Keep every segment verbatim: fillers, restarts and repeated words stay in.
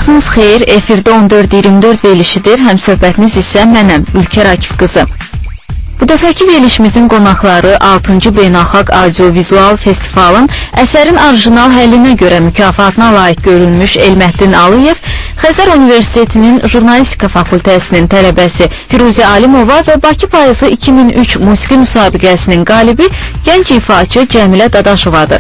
Vaxtınız xeyir, efirdə on dörd iyirmi dörd verilişidir, həm söhbətiniz isə mənəm, Ülker Akif qızı. Bu dəfəki verilişimizin qonaqları altıncı Beynəlxalq Audio-Vizual Festivalın əsərin orijinal həllinə görə mükafatına layiq görülmüş Elməddin Aliyev, Xəzər Universitetinin Jurnalistika Fakültəsinin tələbəsi Firuzə Alimova və Bakı Payızı iki min üç musiqi müsabiqəsinin qalibi gənc ifaçı Cəmilə Dadaşovadır.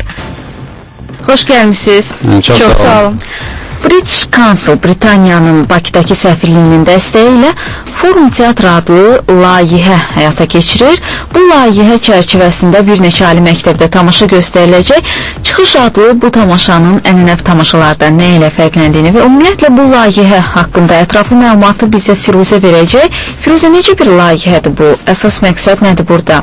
Xoş gəlmişsiniz. Çox, Çox sağ olun. British Council, Britaniyanın Bakıdakı səfirliyinin dəstəyi ilə Forum Teatr adlı layihə həyata keçirir. Bu layihə çərçivəsində bir neçə ali məktəbdə tamaşa göstəriləcək. Çıxış adlı bu tamaşanın ənənəvi tamaşalardan nə ilə fərqləndiyini və ümumiyyətlə bu layihə haqqında ətraflı məlumatı bizə Firuzə verəcək. Firuzə, necə bir layihədir bu? Əsas məqsəd nədir burada?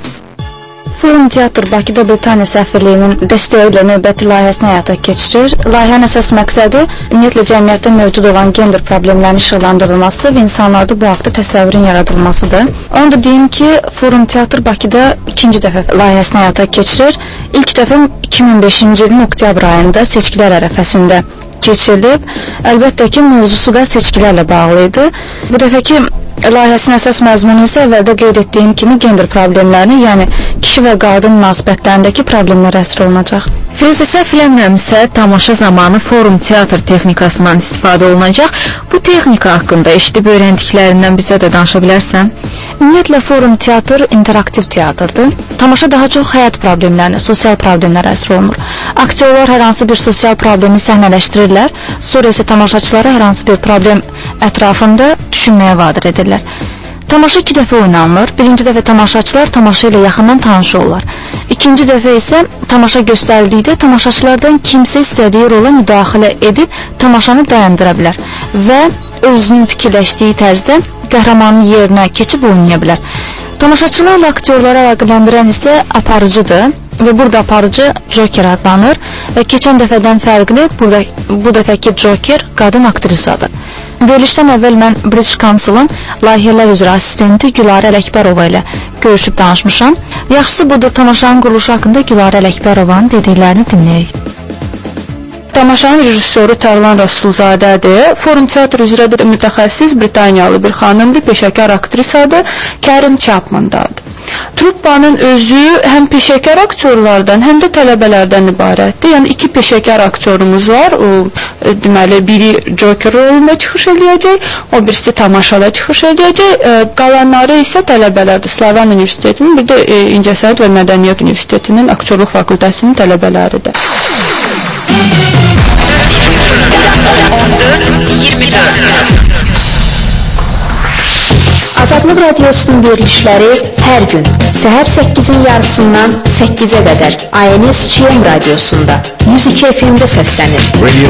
Forum Teatr Bakıda Britaniya səfirliyinin dəstəyi ilə növbəti layihəsini həyata keçirir. Layihənin əsas məqsədi ümumiyyətlə cəmiyyətdə mövcud olan gender problemlərinin işıqlandırılması və insanlarda bu haqda təsəvvürün yaradılmasıdır. Onu da deyim ki, Forum Teatr Bakıda ikinci dəfə layihəsini həyata keçirir. İlk dəfə iki min beşinci ilin oktyabr ayında seçkilər ərəfəsində keçirilib. Əlbəttə ki, mövzusu da seçkilərlə bağlı idi. Bu dəfəki layihəsinin əsas məzmunu isə əvvəldə qeyd etdiyim kimi gender problemlərini, yəni kişi və qadın münasibətlərindəki problemlər əsr olunacaq. Firuzə, səhv eləmirəmsə, tamaşa zamanı forum teatr texnikasından istifadə olunacaq. Bu texnika haqqında eşidib öyrəndiklərindən bizə də danışa bilərsən? Ümumiyyətlə, forum teatr interaktiv teatrdır. Tamaşa daha çox həyat problemlərinə, sosial problemlərə əsr olunur. Aktyorlar hər hansı bir sosial problemi səhnələşdirirlər, sonra isə tamaşaçılara hər hansı bir problem ətrafında düşünməyə vadir edirlər. Tamaşa iki dəfə oynanılır. Birinci dəfə tamaşaçılar tamaşa ilə yaxından tanış olurlar. İkinci dəfə isə tamaşa göstərildikdə tamaşaçılardan kimsə istədiyi rola müdaxilə edib tamaşanı dayandıra bilər və özünün fikirləşdiyi tərzdə qəhrəmanın yerinə keçib oynaya bilər. Tamaşaçılarla aktyorları əlaqələndirən isə aparıcıdır və burada aparıcı Joker adlanır və keçən dəfədən fərqli burada, bu dəfəki Joker qadın aktrisadır. Verilişdən əvvəl mən British Council'ın layihələr üzrə assistenti Gülarə Ələkbərova ilə görüşüb danışmışam. Yaxşısı budur, tamaşanın quruluşu haqqında Gülarə Ələkbərovanın dediklərini dinləyək. Tamaşanın rejissoru Tərlan Rasulzadədir. Forum teatr üzrə də mütəxəssis Britaniyalı bir xanımdır, peşəkar aktrisadır, Karen Chapman'dadır. Truppanın özü həm peşəkar aktyorlardan, həm də tələbələrdən ibarətdir. Yəni iki peşəkar aktyorumuz var. O deməli biri Joker rolunda çıxış eləyəcək, o birisi tamaşada çıxış eləyəcək. E, qalanları isə tələbələrdir. Slavan Universitetinin, bir də e, İncəsənət və Mədəniyyət Universitetinin aktyorluq fakültəsinin tələbələridir. on dörd iyirmi dörd Azadlıq Radiosunun verilişləri hər gün səhər səkkizin yarısından səkkizə qədər A N S G M radiosunda yüz iki F M-də səslənir.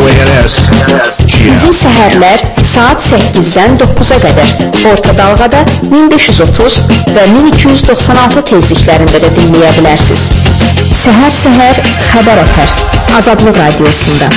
Bizi səhərlər saat səkkizdən doqquza qədər orta dalğada min beş yüz otuz və min iki yüz doxsan altı tezliklərində də dinləyə bilərsiniz. Səhər-səhər xəbər ətər Azadlıq Radiosunda.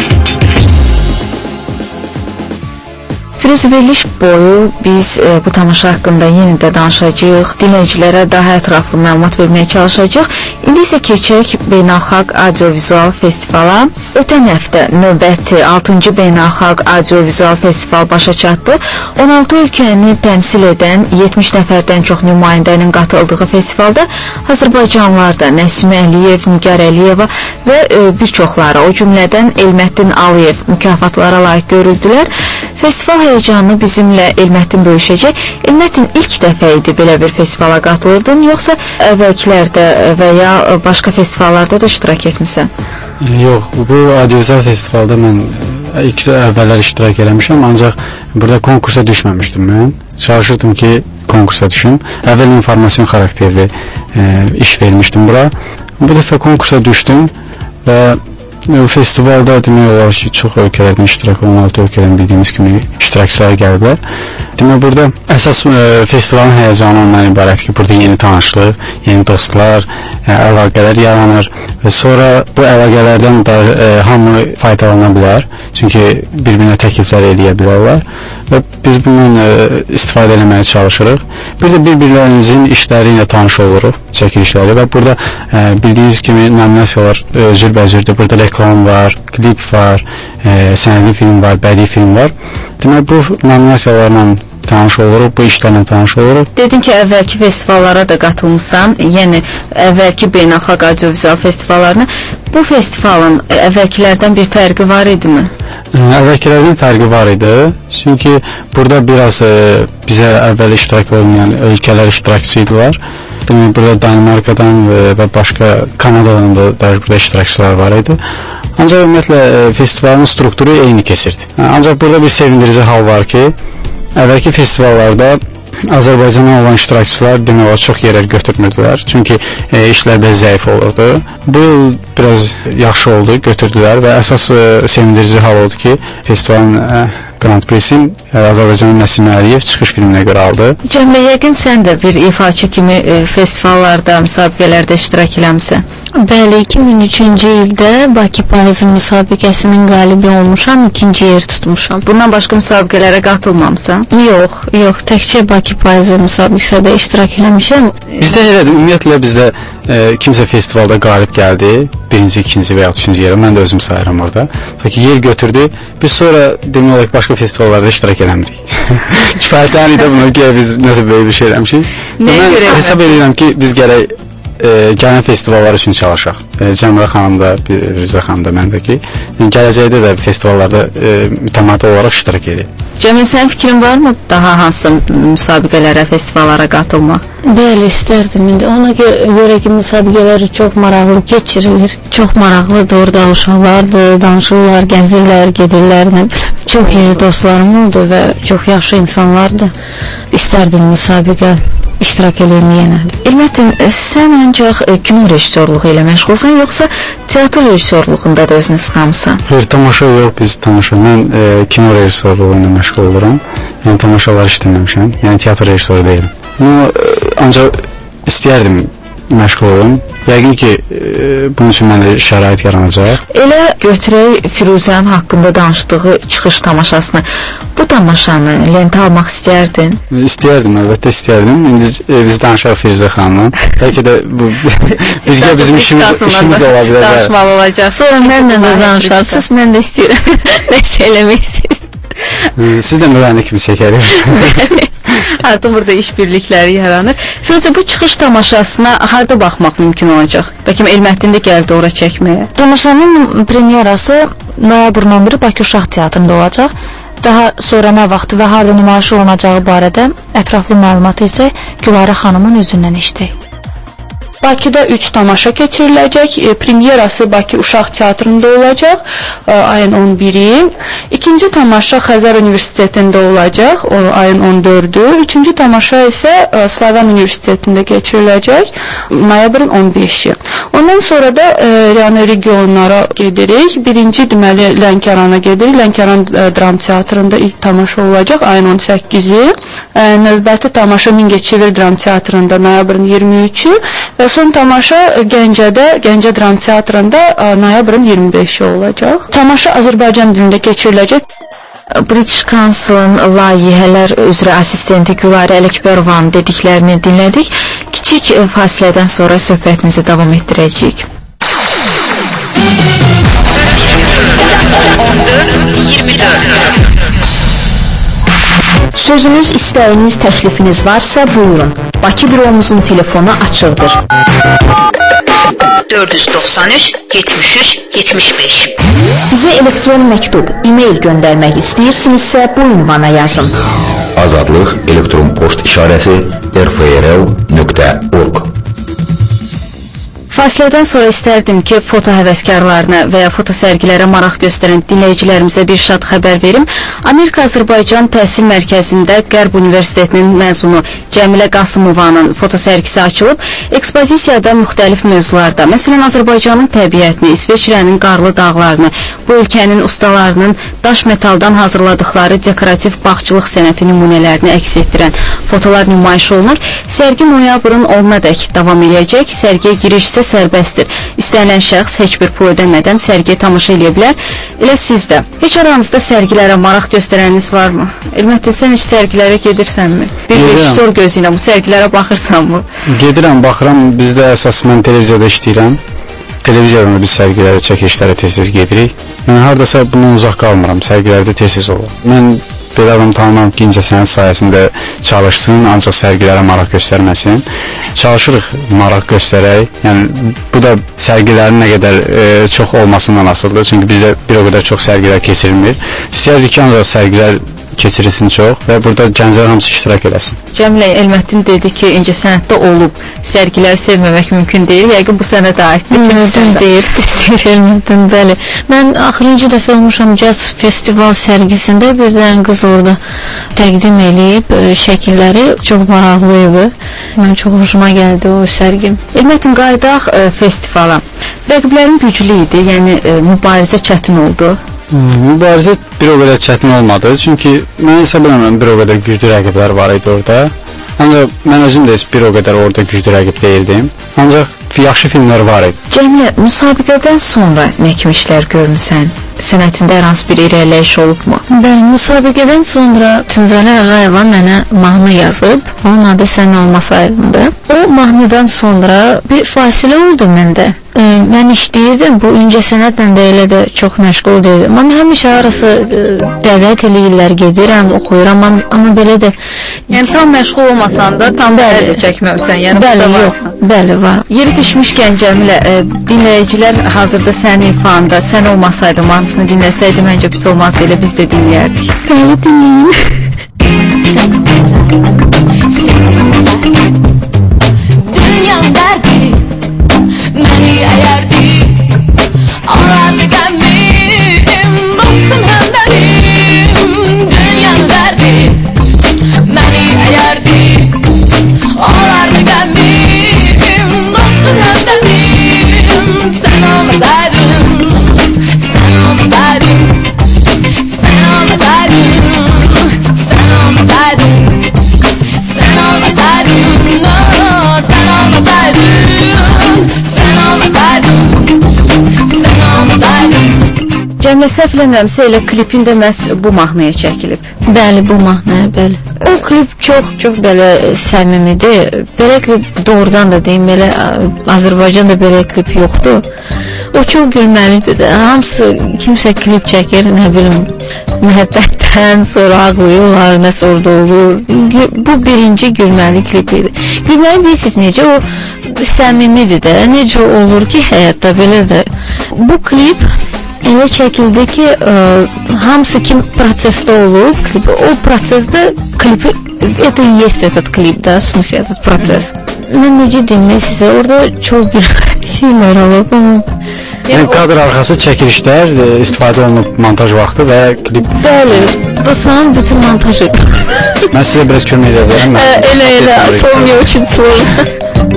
Firuzə, veriliş boyu biz e, bu tamaşa haqqında yenə də danışacağıq, dinləyicilərə daha ətraflı məlumat verməyə çalışacağıq. İndi isə keçək Beynəlxalq Audio-Vizual Festivala. Ötən həftə növbəti altıncı Beynəlxalq Audio-Vizual Festival başa çatdı. on altı ölkəni təmsil edən yetmiş nəfərdən çox nümayəndənin qatıldığı festivalda Azərbaycanlılar da Nəsimə Əliyev, Nigar Əliyeva və e, bir çoxları, o cümlədən Elməddin Aliyev mükafatlara layiq görüldülər. Festival həyəcanını bizimlə Elməddin bölüşəcək. Elməddin, ilk dəfə idi belə bir festivala qatılırdın, yoxsa əvvəlkilərdə və ya başqa festivallarda da iştirak etmisən? Yox, bu Audio-Vizual Festivalda mən ilk əvvəllər iştirak eləmişəm, ancaq burada konkursa düşməmişdim mən. Çalışırdım ki, konkursa düşüm. Əvvəl informasyon xarakterli e, iş vermişdim bura. Bu dəfə konkursa düşdüm və e, festivalda demək olar ki, çox ölkələrdən iştirak, on altı ölkədən bildiyimiz kimi iştirakçılar gəliblər. Demək, burada əsas e, festivalın həyəcanı ondan ibarət ki, burada yeni tanışlıq, yeni dostlar, e, əlaqələr yaranır və sonra bu əlaqələrdən da e, hamı faydalana bilər. Çünki bir-birinə təkliflər eləyə bilərlər və biz bundan e, istifadə etməyə çalışırıq. Bir də bir-birlərimizin işləri ilə tanış oluruq, çəkilişləri və burada e, bildiyiniz kimi nominasiyalar e, cürbəcürdür. Burada reklam var, klip var, e, sənədli film var, bədii film var. Demək, bu nominasiyalarla tanış oluruq, bu işlərlə tanış oluruq. Dedin ki, əvvəlki festivallara da qatılmısan, yəni əvvəlki beynəlxalq audiovizual festivallarına. Bu festivalın əvvəlkilərdən bir fərqi var idimi? Əvvəlkilərdən fərqi var idi. Çünki burada biraz e, bizə əvvəl iştirak olmayan ölkələr iştirakçı idilər. Demək, burada Danimarkadan və başqa Kanadadan da, da burada iştirakçılar var idi. Ancaq ümumiyyətlə e, festivalın strukturu eyni keçirdi. Ancaq burada bir sevindirici hal var ki, əvvəlki festivallarda Azərbaycandan olan iştirakçılar demək olar çox yerlər götürmürdülər. Çünki e, işlər biraz zəif olurdu. Bu il biraz yaxşı oldu, götürdülər və əsas e, sevindirici hal oldu ki, festivalın e, Grand Prix-in e, Azərbaycanın Nəsim Əliyev çıxış filminə görə aldı. Cəmlə, yəqin sən də bir ifaçı kimi e, festivallarda, müsabiqələrdə iştirak eləmisən. Bəli, iki min üçüncü ildə Bakı Payızı müsabiqəsinin qalibi olmuşam, ikinci yer tutmuşam. Bundan başqa müsabiqələrə qatılmamısan? Yox, yox, təkcə Bakı Payızı müsabiqəsində iştirak eləmişəm. Bizdə elədir, ümumiyyətlə bizdə e, kimsə festivalda qalib gəldi, birinci, ikinci və ya üçüncü yerə, mən də özüm sayıram orada. Peki yer götürdü, biz sonra demək olaraq başqa festivallarda iştirak eləmirik. Kifayətlən idi bunu ki, biz nəsə böyle bir şey eləmişik. Mən hesab edirəm ki, biz gərək e, gələn festivallar üçün çalışaq. E, Cəmrə xanım da, Rüzə xanım da, mən də ki, yəni, gələcəkdə də festivallarda e, mütəmadi olaraq iştirak edir. Cəmil, sənin fikrin varmı daha hansı müsabiqələrə, festivallara qatılmaq? Bəli, istərdim. İndi ona görə ki, müsabiqələri çox maraqlı keçirilir. Çox maraqlıdır, orada uşaqlardır, danışırlar, gəzirlər, gedirlər. Çox yeni dostlarım oldu və çox yaxşı insanlardır. İstərdim müsabiqə iştirak edeyim yenə. Elməddin, sən ancaq e, kino rejissorluğu ilə məşğulsan, yoxsa teatr rejissorluğunda da özünü sınamısan? Hayır, tamaşa yox, biz tamaşa. Mən e, kino rejissorluğu ilə məşğul oluram. Yəni tamaşalar işləməmişəm. Yəni teatr rejissoru deyiləm. Amma e, ancaq istəyərdim məşğul olum. Yəqin ki, e, bunun üçün məndə şərait yaranacaq. Elə götürək Firuzənin haqqında danışdığı çıxış tamaşasını. Bu tamaşanı lentə almaq istərdin? İstəyərdim, əlbəttə istəyərdim. İndi e, biz danışaq Firuzə xanımla. Bəlkə də bu birgə bizim işimiz, işimiz ola bilər. Danışmalı olacaq. Sonra mənlə də danışarsınız, mən də istəyirəm. Nəsə eləməksiniz. Siz də müğənni kimi çəkərik. Artıq burada işbirlikləri yaranır. Firuzə, bu çıxış tamaşasına harda baxmaq mümkün olacaq? Bəlkə Elməddin də gəldi ora çəkməyə. Tamaşanın premyerası noyabrın on biri Bakı Uşaq Teatrında olacaq. Daha sonra nə vaxt və harda nümayiş olunacağı barədə ətraflı məlumatı isə Gülarə xanımın özündən eşitdik. Bakıda üç tamaşa keçiriləcək. E, premyerası Bakı Uşaq Teatrında olacaq e, ayın on biri. İkinci tamaşa Xəzər Universitetində olacaq o, ayın on dördü. Üçüncü tamaşa isə e, Slaviyan Universitetində keçiriləcək noyabrın on beşi. Ondan sonra da e, yəni regionlara gedirik. Birinci deməli Lənkərana gedirik. Lənkəran e, Dram Teatrında ilk tamaşa olacaq ayın on səkkizi. E, növbəti tamaşa Mingəçevir Dram Teatrında noyabrın iyirmi üçü və son tamaşa Gəncədə, Gəncə Dram Teatrında noyabrın iyirmi beşi olacaq. Tamaşa Azərbaycan dilində keçiriləcək. British Council-ın layihələr üzrə assistenti Gülarə Ələkbərovanın dediklərini dinlədik. Kiçik fasilədən sonra söhbətimizi davam etdirəcəyik. on dörd iyirmi dörd. Sözünüz, istəyiniz, təklifiniz varsa buyurun. Bakı büromuzun telefonu açıqdır. dörd yüz doxsan üç yetmiş üç yetmiş beş. Bizə elektron məktub, e-mail göndərmək istəyirsinizsə bu ünvana yazın. Azadlıq elektron post işarəsi r f r l nöqtə org. Fasilədən sonra istərdim ki, foto həvəskarlarına və ya foto sərgilərə maraq göstərən dinləyicilərimizə bir şad xəbər verim. Amerika Azərbaycan Təhsil Mərkəzində Qərb Universitetinin məzunu Cəmilə Qasımovanın foto sərgisi açılıb. Ekspozisiyada müxtəlif mövzularda, məsələn, Azərbaycanın təbiətini, İsveçrənin qarlı dağlarını, bu ölkənin ustalarının daş metaldan hazırladıkları dekorativ bağçılıq sənəti nümunələrini əks etdirən fotolar nümayiş olunur. Sərgi noyabrın onuna dək davam edəcək. Sərgiyə giriş isə sərbəstdir. İstənilən şəxs heç bir pul ödəmədən sərgiyə tamaşa edə bilər. Elə siz də. Heç aranızda sərgilərə maraq göstərəniniz varmı? Elmətdə sən heç sərgilərə gedirsənmi? Bir rejissor gözü ilə bu sərgilərə baxırsanmı? Gedirəm, baxıram. Bizdə əsas mən televiziyada işləyirəm. Televiziyada biz sərgilərə, çəkilişlərə tez-tez gedirik. Mən hardasa bundan uzaq qalmıram. Sərgilərdə tez-tez olur. Mən belə adam tanımam ki, incəsənət sayəsində çalışsın, ancaq sərgilərə maraq göstərməsin. Çalışırıq maraq göstərək. Yəni, bu da sərgilərin nə qədər e, çox olmasından asılıdır. Çünki bizdə bir o qədər çox sərgilər keçirilmir. İstəyərdik ki, ancaq sərgilər keçirilsin çox və burada gənclər hamısı iştirak eləsin. Cəmilə, Elmətdin dedi ki, incəsənətdə olub, sərgiləri sevməmək mümkün deyil. Yəqin bu sənə də aiddir. Düz deyir, düz deyir Elmətdin, bəli. Mən axırıncı dəfə olmuşam Caz Festival sərgisində, bir dənə qız orada təqdim eləyib şəkilləri, çox maraqlı idi. Mən çox hoşuma gəldi o sərgim. Elmətdin, qayıdaq e, festivala. Rəqiblərin güclü idi, yəni e, mübarizə çətin oldu. Mübarizə bir o qədər çətin olmadı, çünki mən hesab edirəm bir o qədər güclü rəqiblər var idi orada. Ancaq mən özüm də bir o qədər orada güclü rəqib deyildim. Ancaq yaxşı filmlər var idi. Cəmilə, müsabiqədən sonra nə kimi işlər görmüsən? Sənətində hər hansı bir irəliləyiş olubmu? Bəli, müsabiqədən sonra Tünzələ Ağayeva mənə mahnı yazıb. Onun adı Sən olmasaydındır. O mahnıdan sonra bir fasilə oldu məndə. E, mən işləyirdim, bu incəsənətlə də elə də çox məşğul deyildim. Mən həmişə arası e, dəvət eləyirlər, gedirəm, oxuyuram, amma, amma belə də... Yəni, tam məşğul olmasan da, tam da ədə çəkməmsən, yəni bəli, burada yox, varsan. Bəli, var. Yeri düşmüşkən Cəmilə, e, dinləyicilər hazırda sənin ifanda, sən olmasaydın, mahnısını dinləsəydi, məncə pis olmazdı, elə biz də dinləyərdik. Bəli, dinləyin. Dünyam derdi, beni ayardı. Ağlardı gönlüm, dostum hemderim. Dünyam derdi, beni ayardı. Ağlardı gönlüm, dostum hemderim. Sen olmasaydın, sen olmasaydın, sen olmasaydın, sen olmasaydın, sen olmasaydın, no, sen olmasaydın, sen olmasaydın, sen olmasaydın. Cəmilə, səhv eləmirəmsə elə klipin də məhz bu mahnıya çəkilib. Bəli, bu mahnıya, bəli. O klip çox, çox belə səmimidir. Belə klip doğrudan da deyim, belə Azərbaycanda belə klip yoxdur. O çox gülməlidir də. Hamısı, kimsə klip çəkir, nə bilim, məhəbbətdən sonra ağlıyorlar, nəsə orada olur. Bu birinci gülməli klip idi. Gülməli bilirsiniz necə? O səmimidir də. Necə olur ki, həyatda belə də. Bu klip elə çəkildi ki, ə, hamısı kim prosesdə olub, klipi, o prosesdə klipi, это и есть этот клип, да, в смысле, этот процесс. Mən necə deyim sizə, orada çox şeylər olub. Yəni, kadr arxası çəkilişlər istifadə olunub montaj vaxtı və klip... Bəli, bu sanın bütün montajı. Mən sizə biraz kömək edə verəm. Elə, elə, Tonya üçün sırrı.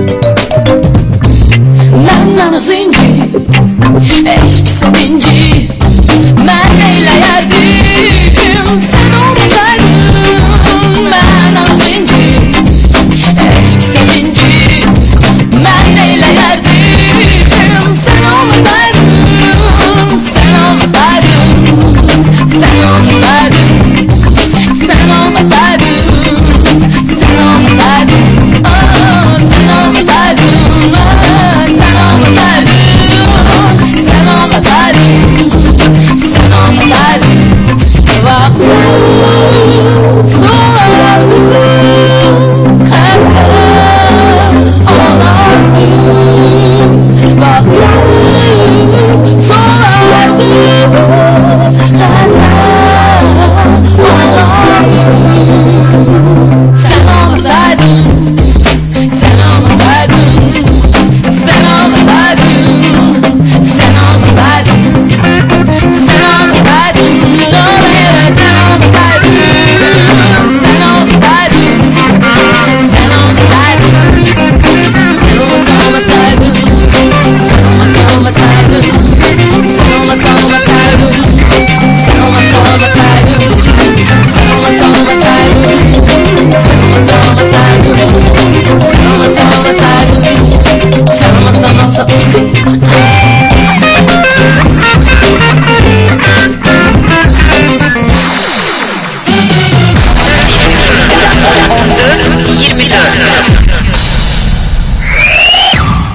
Məndən zinci, eşk sevinci, mən eyləyərdim, sən olmasaydın. Məndən zinci, eşk sevinci, mən eyləyərdim, sən olmasaydın, sən olmasaydın, sən olmasaydın, sən olmasaydın, sən olmasaydın, oh, sən olmasaydın, oh, sən olmasaydın.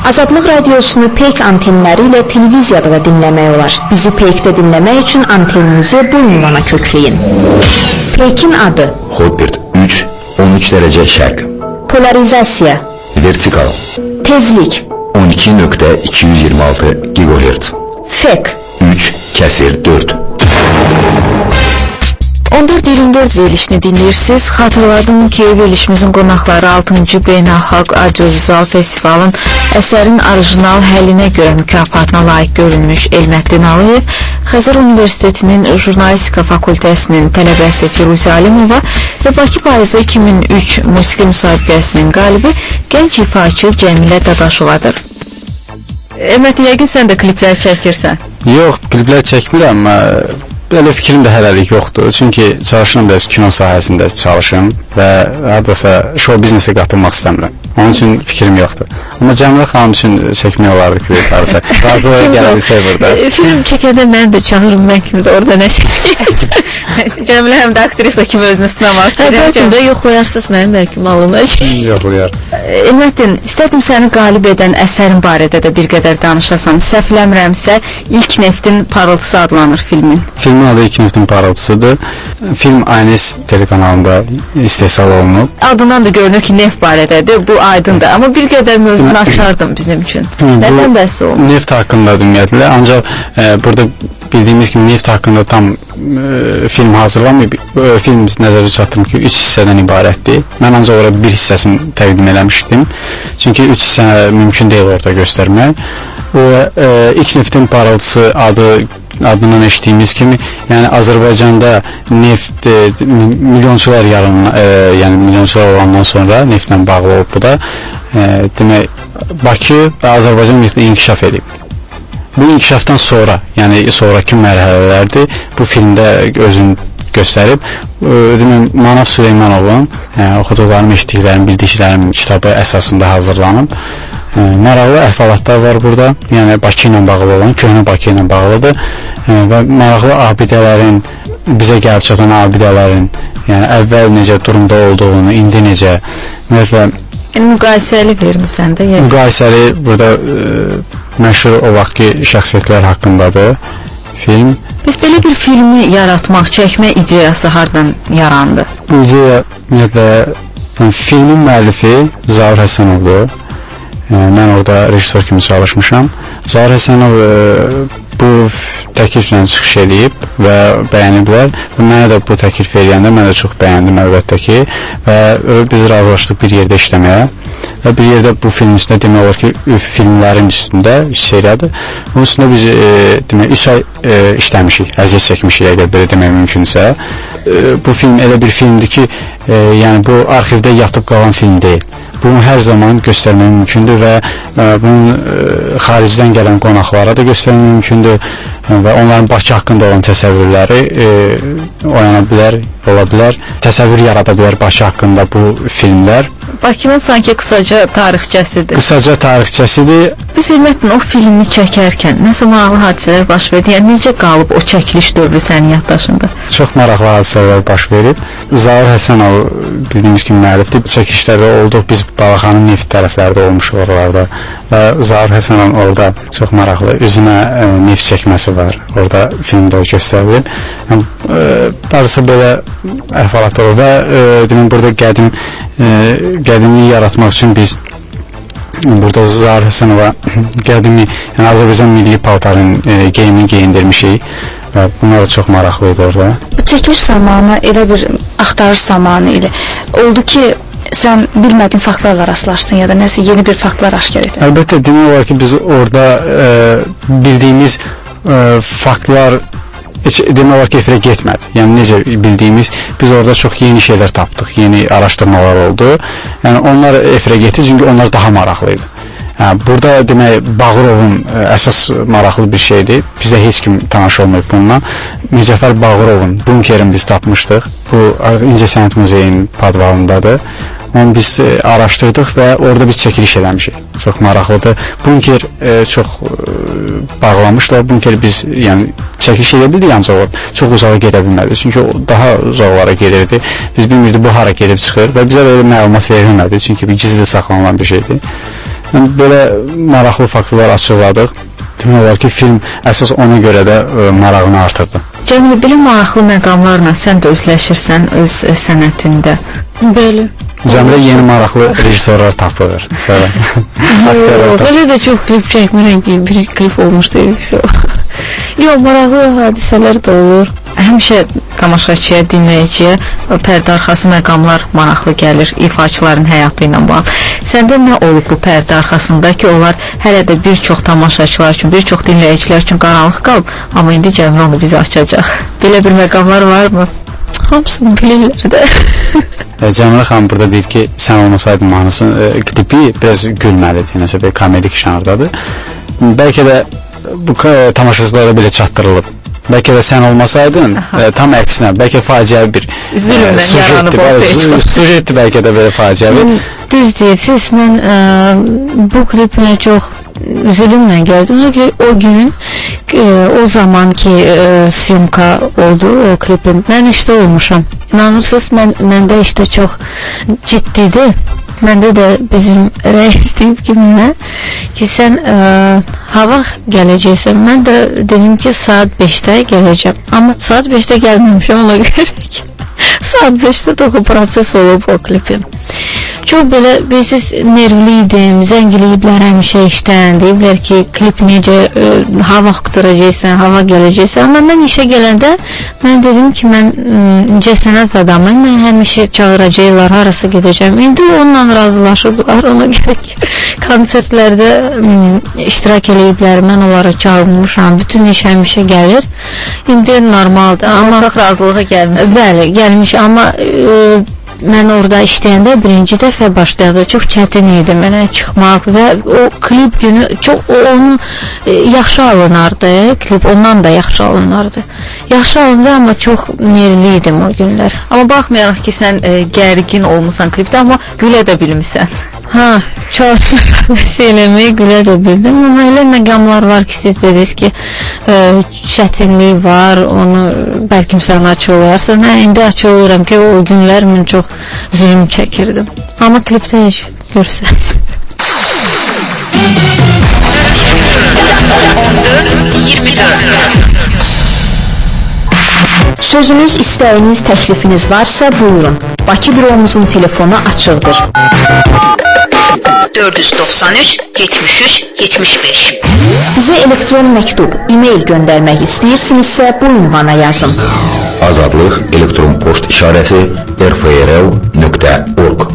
Azadlıq radiosunu Peyk antenləri ilə televiziyada da dinləmək olar. Bizi Peykdə dinləmək üçün anteninizi bu ünvana kökləyin. Peykin adı: Hotbird üç on üç dərəcə şərq. Polarizasiya: Vertikal. Tezlik: on iki nöqtə iki yüz iyirmi altı gigahertz. Fek: üç kəsir dörd. on dörd iyirmi dörd verilişini dinləyirsiniz. Xatırladım ki, verilişimizin qonaqları altıncı Beynəlxalq Audiovizual Festivalın əsərin orijinal həllinə görə mükafatına layiq görülmüş Elməddin Aliyev, Xəzər Universitetinin Jurnalistika Fakültəsinin tələbəsi Firuzə Alimova və Bakı Payızı iki min üç musiqi müsabiqəsinin qalibi gənc ifaçı Cəmilə Dadaşovadır. Elməddin, yəqin sən də kliplər çəkirsən? Yox, kliplər çəkmirəm, belə fikrim də hələlik yoxdur. Çünki çalışıram biraz kino sahəsində çalışım və hardasa show biznesə qatılmaq istəmirəm. Onun üçün fikrim yoxdur. Amma Cəmilə xanım üçün çəkmək olardı klip hardasa. Razılığa gələ bilsək burada. Film çəkəndə mən də çağırım, mən kimi də orada nə çəkəcəm. Cəmilə həm də aktrisa kimi özünü sınamaq istəyirəm. Bəlkə də yoxlayarsınız mənim, bəlkə alınacaq. Yoxlayar. Elməddin, istədim səni qalib edən əsərin barədə də bir qədər danışasan. Səhvləmirəmsə, İlk Neftin Parıltısı adlanır filmin. Filmin adı İlk Neftin Parıltısıdır. Film A N S telekanalında istehsal olunub. Adından da görünür ki, neft barədədir, bu aydındır. Amma bir qədər mövzunu açardım bizim üçün. Nədən bəhs olunur? Neft haqqındadır ümumiyyətlə. Ancaq e, burada bildiyimiz kimi neft haqqında tam e, film hazırlamayıb. E, film nəzərə çatdırım ki, üç hissədən ibarətdir. Mən ancaq orada bir hissəsini təqdim eləmişdim. Çünki üç hissə mümkün deyil orada göstərmək. Və e, İlk Neftin Parıltısı adı adından eşitdiyimiz kimi, yəni Azərbaycanda neft e, milyonçular yarın, e, yəni milyonçular olandan sonra neftlə bağlı olub bu da. E, demək, Bakı və Azərbaycan ümumiyyətlə inkişaf edib. Bu inkişafdan sonra, yəni sonraki mərhələlərdir, bu filmdə özünü göstərib. E, demək, Manav Süleymanovun e, oxuduqlarım, eşitdiklərim, bildiklərim kitabı əsasında hazırlanıb. E, maraqlı əhvalatlar var burada, yəni Bakı ilə bağlı olan, köhnə Bakı ilə bağlıdır e, və maraqlı abidələrin, bizə gəlib çatan abidələrin, yəni əvvəl necə durumda olduğunu, indi necə, ümumiyyətlə Yəni, müqayisəli vermirsən də? Yəni. Müqayisəli burada e, məşhur o vaxtki şəxsiyyətlər haqqındadır film. Biz belə bir filmi yaratmaq, çəkmək ideyası hardan yarandı? Bu ideya, ümumiyyətlə, filmin müəllifi Zaur Həsənovdur. E, mən orada rejissor kimi çalışmışam. Zaur Həsənov e, bu təkliflə çıxış edib və bəyəniblər və mənə də bu təklif eləyəndə mən də çox bəyəndim əlbəttə ki və biz razılaşdıq bir yerdə işləməyə və bir yerdə bu film üstündə demək olar ki, filmlərin üstündə seriyadır. Bunun üstündə biz e, demək üç ay e, işləmişik, əziyyət çəkmişik, əgər belə demək mümkünsə. E, bu film elə bir filmdir ki, e, yəni bu arxivdə yatıb qalan film deyil. Bunu hər zaman göstərmək mümkündür və e, bunun e, xaricdən gələn qonaqlara da göstərmək mümkündür e, və onların Bakı haqqında olan təsəvvürləri e, oyana bilər, ola bilər, təsəvvür yarada bilər Bakı haqqında bu filmlər. Bakının sanki qısaca tarixçəsidir. Qısaca tarixçəsidir. Biz Elməddin o filmi çəkərkən nəsə maraqlı hadisələr baş verdi, yəni necə qalıb o çəkiliş dövrü sənin yaddaşında? Çox maraqlı hadisələr baş verib. Zaur Həsənov bildiyimiz kimi müəllifdir. Çəkilişlərdə olduq, biz Balaxanın neft tərəflərdə olmuşuq oralarda və Zaur Həsənov orada çox maraqlı üzünə e, neft çəkməsi var. Orada filmdə göstərilib. Yəni, e, darısı belə əhvalat olur və e, demin burada qədim e, qədimi yaratmaq üçün biz burada Zaur Həsənova qədimi, yəni Azərbaycan milli paltarın e, geyimini geyindirmişik və bunlar çox maraqlı idi orada. Bu çəkiliş zamanı, elə bir axtarış zamanı ilə oldu ki, sən bilmədiyin faktlarla rastlaşdın ya da nəsə yeni bir faktlar aşkar etdin? Əlbəttə, demək olar ki, biz orada e, bildiyimiz e, faktlar heç demək olar ki, efirə getmədi. Yəni, necə bildiyimiz, biz orada çox yeni şeylər tapdıq, yeni araşdırmalar oldu. Yəni, onlar efirə getdi, çünki onlar daha maraqlıydı. Yəni, burada, demək, Bağırovun ə, əsas maraqlı bir şeydir. Bizdə heç kim tanış olmayıb bununla. Mücəffər Bağırovun bunkerini biz tapmışdıq. Bu, İncəsənət Muzeyinin padvalındadır. Onu biz e, araşdırdıq və orada biz çəkiliş eləmişik. Çox maraqlıdır. Bunker e, çox e, bağlamışlar. Bunker biz yəni çəkiliş edə bildik, ancaq o çox uzağa gedə bilmədi. Çünki o daha uzaqlara gelirdi. Biz bilmirdik bu hara gedib çıxır və bizə belə məlumat verilmədi. Çünki bir gizli saxlanılan bir şeydir. Yəni, belə maraqlı faktlar açıqladıq. Demək olar ki, film əsas ona görə də ə, marağını artırdı. Cəmilə, belə maraqlı məqamlarla sən də özləşirsən öz ə, sənətində. Bəli. Cəmilə yeni maraqlı rejissorlar tapır. Yox, elə də çox klip çəkmirəm ki, bir klip olmuşdu. Yox, maraqlı hadisələr də olur. Həmişə tamaşaçıya, dinləyiciyə pərdə arxası məqamlar maraqlı gəlir, ifaçıların həyatı ilə bağlı. Səndə nə olub bu pərdə arxasında ki, onlar hələ də bir çox tamaşaçılar üçün, bir çox dinləyicilər üçün qaranlıq qalıb, amma indi Cəmilə onu bizə açacaq. Belə bir məqamlar varmı? Hamısını bilirlər də. Cəmilə xanım burada deyir ki, sən olmasaydın mahnısın e, klipi biraz gülməlidir, nəsə bir komedik janrdadır. Bəlkə də bu tamaşaçılara belə çatdırılıb. Bəlkə də sən olmasaydın, e, tam əksinə, bəlkə faciəvi bir zülmdən e, yaranıb ortaya çıxır. Sujetdir bəlkə də belə faciəvi. Düz deyirsiniz, mən ə, bu klipinə çox zülmlə gəldim. O, o gün, ə, o zaman ki ə, syomka oldu o klipin, mən işdə olmuşam. İnanırsınız, mən, məndə işdə çox ciddidir. Məndə də bizim rəis deyib ki, mənə ki, sən ə, hava gələcəksən. Mən də dedim ki, saat beşdə gələcəm. Amma saat beşdə gəlməmişəm, ona görə ki, saat beşdə də o proses olub o klipin. Çox belə, bilirsiniz, nervli idim, zəngiliyiblər həmişə işdən, deyiblər ki, klip necə, ə, hava qıtıracaqsən, hava gələcəksən. Amma mən işə gələndə, mən dedim ki, mən incəsənət adamım, mən həmişə çağıracaqlar, harasa gedəcəm. İndi onunla razılaşıblar, ona görə ki, konsertlərdə ə, iştirak eləyiblər, mən onlara çağırmışam, bütün iş həmişə gəlir. İndi normaldır. Amma ortaq razılığa gəlmişsiniz. Bəli, gəlmiş, amma ə, mən orada işləyəndə birinci dəfə başlayanda çox çətin idi mənə çıxmaq və o klip günü çox o, onun e, yaxşı alınardı, klip ondan da yaxşı alınardı. Yaxşı alındı, amma çox nervli idim o günlər. Amma baxmayaraq ki, sən e, gərgin olmusan klipdə, amma gülə də bilmisən. Ha, çalışıram eləməyi, gülə də bildim, amma elə məqamlar var ki, siz dediniz ki, e, çətinlik var, onu bəlkə sən açıqlayarsan. Mən indi açıqlayıram ki, o günlər mən çox zülüm çəkirdim. Amma klipdə heç görsən. on dörd iyirmi dörd. Sözünüz, istəyiniz, təklifiniz varsa buyurun. Bakı büromuzun telefonu açıqdır. dörd yüz doxsan üç yetmiş üç yetmiş beş. Bizə elektron məktub, e-mail göndərmək istəyirsinizsə bu ünvana yazın. Azadlıq elektron poçt işarəsi r f r l nöqtə org.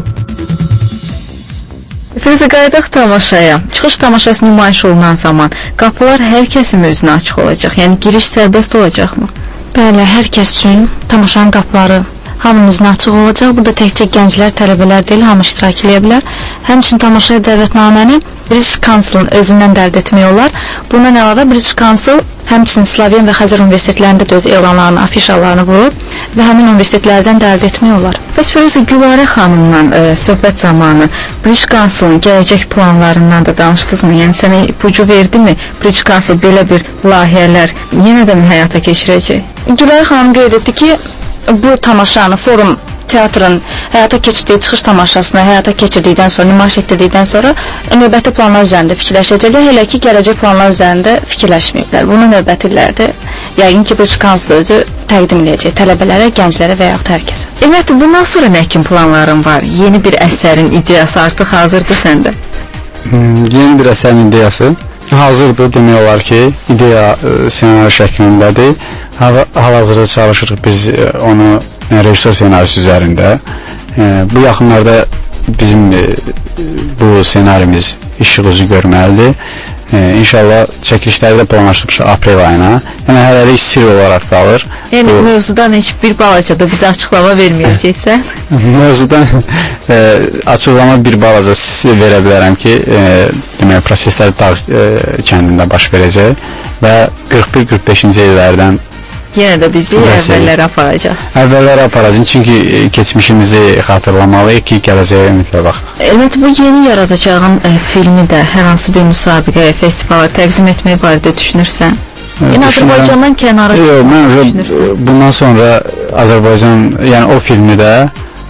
Firuzə, qayıdaq tamaşaya. Çıxış tamaşası nümayiş olunan zaman qapılar hər kəsin özünə açıq olacaq, yəni giriş sərbəst olacaqmı? Bəli, hər kəs üçün tamaşanın qapıları hamımızın açıq olacaq. Burada təkcə gənclər, tələbələr deyil, hamı iştirak edə bilər. Həmçinin tamaşaya dəvətnaməni British Council-ın özündən də əldə etmək olar. Bundan əlavə British Council həmçinin Sloven və Xəzər universitetlərində də öz elanlarını, afişalarını vurub və həmin universitetlərdən də əldə etmək olar. Bəs Firuzə, Gülarə xanımla e, söhbət zamanı British Council-ın gələcək planlarından da danışdınızmı? Yəni sənə ipucu verdimi? British Council belə bir layihələr yenə də həyata keçirəcək? Gülarə xanım qeyd etdi ki, bu tamaşanı, forum teatrın həyata keçirdiyi çıxış tamaşasını həyata keçirdikdən sonra, nümayiş etdirdikdən sonra növbəti planlar üzərində fikirləşəcəklər. Hələ ki, gələcək planlar üzərində fikirləşməyiblər. Bunu növbəti illərdə yəqin ki, British Council özü təqdim edəcək tələbələrə, gənclərə və yaxud hər kəsə. Ümumiyyətlə, bundan sonra nə kimi planların var? Yeni bir əsərin ideyası artıq hazırdır səndə? Hmm, yeni bir əsərin ideyası hazırdır, demək olar ki, ideya e, senaryo şəklindədir. Hal-hazırda çalışırıq biz e, onu rejissor senaryosu üzərində. E, bu yaxınlarda bizim e, bu senarimiz işıq üzü görməlidir. E, İnşallah çəkilişləri də planlaşdırmışıq aprel ayına. Yəni hələlik sir olaraq qalır. Yəni bu, mövzudan heç bir balaca da bizə açıqlama verməyəcəksən? Mövzudan e, açıqlama bir balaca sizə verə bilərəm ki, e, demək, proseslər Dağ e, kəndində baş verəcək və qırx bir qırx beşinci illərdən yenə də bizi əvvəllərə aparacaqsın. Əvvəllərə aparacaqsın, çünki keçmişimizi xatırlamalıyıq ki, gələcəyə ümidlə baxaq. Əlbəttə, bu yeni yaradacağın e, filmi də hər hansı bir müsabiqəyə, festivala təqdim etmək barədə düşünürsən? Yəni Azərbaycandan kənara yox, mən bundan sonra Azərbaycan, yəni o filmi də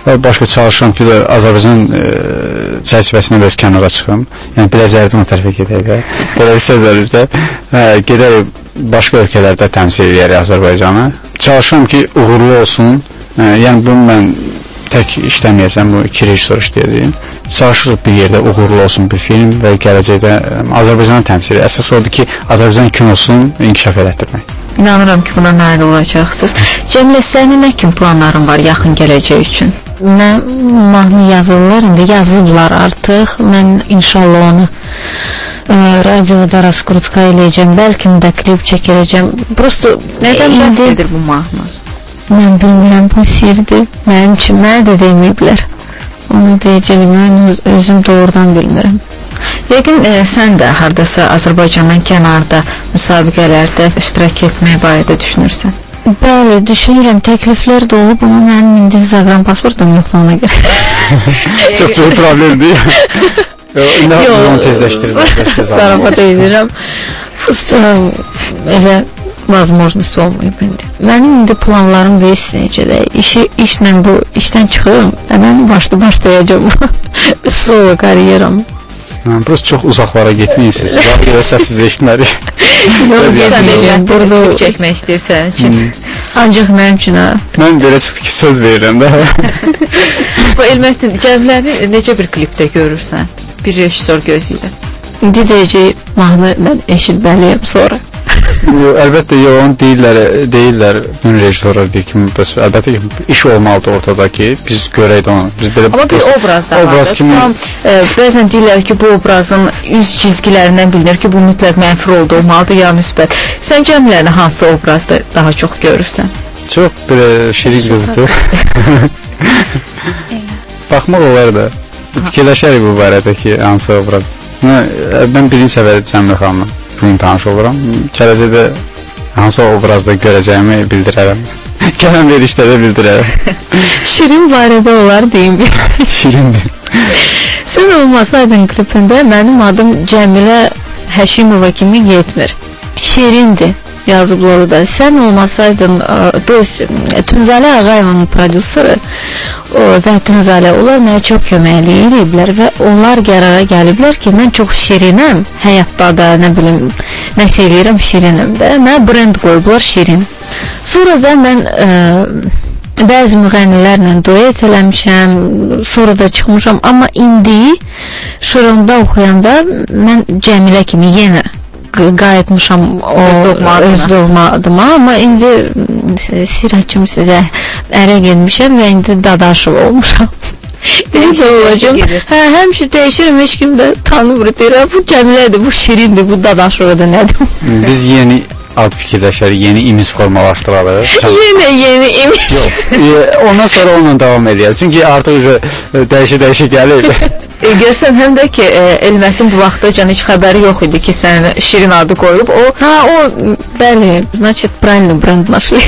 başqa çalışıram ki, Azərbaycan e, çərçivəsindən biraz kənara çıxım. Yəni, biraz yardım o tərəfə gedək. Belə bir sözlərimizdə. Hə, gedək başqa ölkələrdə təmsil edərək Azərbaycanı. Çalışıram ki, uğurlu olsun. E, yəni, bunu mən tək işləməyəcəm, bu iki rejissor işləyəcəyim. Çalışırıq bir yerdə uğurlu olsun bir film və gələcəkdə Azərbaycanı təmsil edir. Əsas odur ki, Azərbaycan kinosunu inkişaf elətdirmək. İnanıram ki, buna nail olacaqsınız. Cəmilə, sənin nə kimi planların var yaxın gələcək üçün? Mən mahnı yazırlar, indi yazıblar artıq. Mən inşallah onu ə, radioda raskrutka eləyəcəm, bəlkə də klip çəkirəcəm. Prosto nədən bəhs edir bu mahnı? Mən bilmirəm, bu sirdir. Mənim üçün mənə də deməyiblər. Onu deyəcəyim, mən öz, özüm doğrudan bilmirəm. Yəqin e, sən də hardasa Azərbaycandan kənarda müsabiqələrdə iştirak etməyə barədə düşünürsən. Bəli, düşünürəm, təkliflər də olub, amma mənim indi Instagram pasportum yoxdur ona görə. Çox çox problemdir. İndi onu tezləşdirir. Sarafat edirəm. Prosto elə возможность olmayıb indi. Mənim indi planlarım veris necədə. İşi, işlə bu, işdən çıxıyorum. Mən başda başlayacağım solo karyeram. Burası çox uzaqlara getməyirsiniz. Uzaq yerə səs bizə eşitmədik. Sən burada çəkmək istəyirsən üçün. Ancaq mənim üçün ha. Mən belə çıxdı ki, söz verirəm də. Bu Elməttin, Cəmiləni necə bir klipdə görürsən? Bir rejissor gözü ilə. İndi deyəcək, mahnı mən eşitməliyəm sonra. Əlbəttə, yox, onu deyirlər, deyirlər, ön rejissorlar deyir ki, bəs, əlbəttə ki, iş olmalıdır ortada ki, biz görək də onu. Biz belə, amma bir obraz da obraz vardır. Kimi... Tam, e, bəzən deyirlər ki, bu obrazın üz çizgilərindən bilinir ki, bu mütləq mənfi rolda olmalıdır, ya müsbət. Sən Cəmiləni hansı obrazda daha çox görürsən? Çox belə şirin qızdır. Baxmaq olar da. Fikirləşərik bu barədə ki, hansı obraz. Mən birinci səfər Cəmilə xanımla bugün tanış oluram. Gələcəkdə hansı obrazda görəcəyimi bildirərəm. Gələn verişlərdə bildirərəm. Şirin barədə olar deyim. Şirindir. Sən olmasaydın klipində mənim adım Cəmilə Həşimova kimi getmir. Şirindir yazıblar orada. Sən olmasaydın Tünzalə Ağayev'in prodüseri və Tünzalə, onlar mənə çox köməkli eləyiblər və onlar qərara gəliblər ki, mən çox şirinəm həyatda da, nə bilim, nə sevirəm, şirinəm də. Mənə brend qoyublar şirin. Sonra da mən ə, bəzi müğənnilərlə duet eləmişəm, sonra da çıxmışam, amma indi Şırımda oxuyanda mən Cəmilə kimi yenə qayıtmışam o öz doğma adıma, amma indi Siracım sizə ərə gelmişəm və indi Dadaşov olmuşam. Necə olacam? Hə, həmişə dəyişirəm, heç kim də tanımır, deyirəm, bu Cəmilədir, bu Şirindir, bu Dadaşov'da nədir? Biz yeni ad fikirləşərik, yeni imiz formalaşdırarıq. Yenə yeni imiz. Yox, ondan sonra onunla davam edəyək. Çünki artıq dəyişə-dəyişə gəlir. E, görsən, həm də ki, e, Elməttin bu vaxtdacan heç xəbəri yox idi ki, sən Şirin adı qoyub. O, ha, o, bəli, значит, правильно brand našli.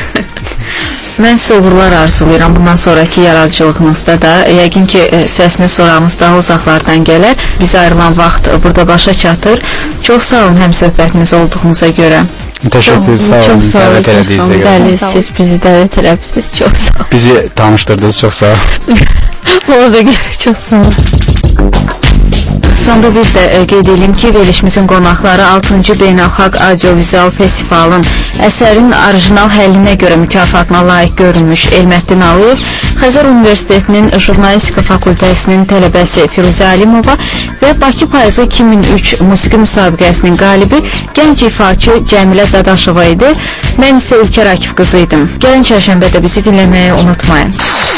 Mən sizə uğurlar arzulayıram bundan sonraki yaradıcılığınızda da. Yəqin ki, e, səsini sorağımız daha uzaqlardan gələr. Biz ayrılan vaxt burada başa çatır. Çox sağ olun həm söhbətimiz olduğunuza görə. Təşəkkür, sağ olun. Çox sağ olun. Bəli, siz bizi dəvət eləmişsiniz. Çox sağ olun. Bizi tanışdırdınız, çox sağ olun. Ona da görə çox sağ olun. Sonda biz də e, qeyd edelim ki, verilişimizin qonaqları altıncı Beynəlxalq Audiovizual Festivalın əsərin orijinal həllinə görə mükafatına layiq görülmüş Elməttin Aliyev, Xəzər Universitetinin Jurnalistika Fakültəsinin tələbəsi Firuzə Alimova və Bakı Payızı iki min üç musiqi müsabiqəsinin qalibi gənc ifaçı Cəmilə Dadaşova idi. Mən isə Ülkər Akif qızı idim. Gəlin çərşənbədə bizi dinləməyi unutmayın.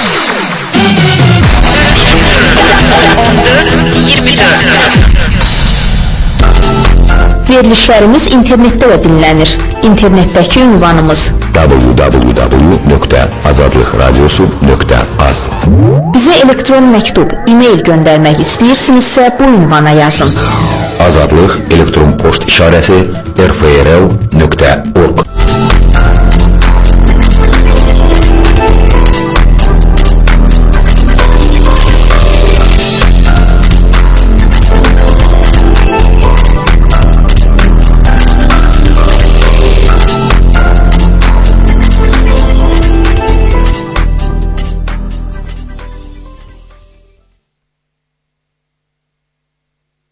on dörd iyirmi dörd Verilişlərimiz internetdə də dinlənir. İnternetdəki ünvanımız w w w nöqtə azadlıq radiosu nöqtə az. Bizə elektron məktub, e-mail göndərmək istəyirsinizsə bu ünvana yazın. Azadlıq elektron poçt işarəsi r f r l nöqtə org